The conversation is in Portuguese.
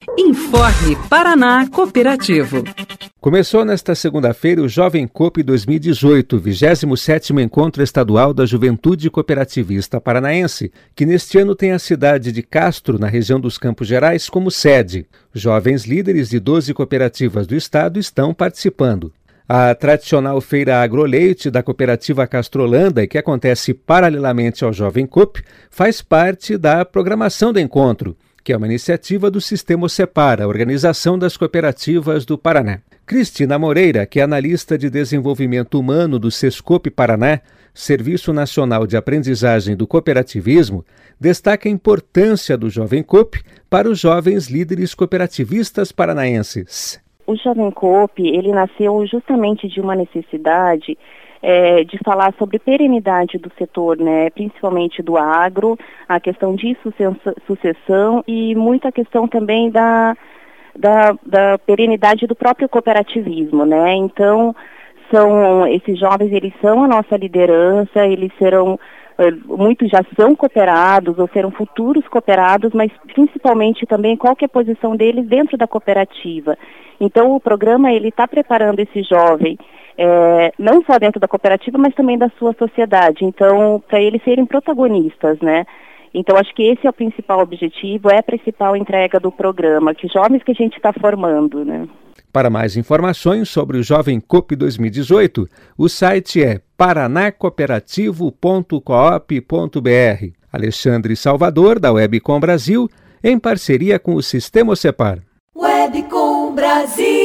Informe Paraná Cooperativo. Começou nesta segunda-feira o Jovem Coop 2018, 27º Encontro Estadual da Juventude Cooperativista Paranaense, que neste ano tem a cidade de Castro, na região dos Campos Gerais, como sede. Jovens líderes de 12 cooperativas do estado estão participando. A tradicional feira Agroleite da cooperativa Castrolanda, que acontece paralelamente ao Jovem Coop, faz parte da programação do encontro, que é uma iniciativa do Sistema Separ, a Organização das Cooperativas do Paraná. Cristina Moreira, que é analista de desenvolvimento humano do Sescope Paraná, Serviço Nacional de Aprendizagem do Cooperativismo, destaca a importância do Jovem Coop para os jovens líderes cooperativistas paranaenses. O Jovem Coop, ele nasceu justamente de uma necessidade de falar sobre perenidade do setor, né, principalmente do agro, a questão de sucessão e muita questão também da perenidade do próprio cooperativismo, né? Então, esses jovens, eles são a nossa liderança, eles serão, muitos já são cooperados ou serão futuros cooperados, mas principalmente também qual que é a posição deles dentro da cooperativa. Então, o programa, ele está preparando esse jovem, não só dentro da cooperativa, mas também da sua sociedade. Então, para eles serem protagonistas, né? Então, acho que esse é o principal objetivo, é a principal entrega do programa, que jovens que a gente está formando, né? Para mais informações sobre o Jovem Coop 2018, o site é paranacooperativo.coop.br. Alexandre Salvador, da Webcom Brasil, em parceria com o Sistema Separ. Webcom Brasil.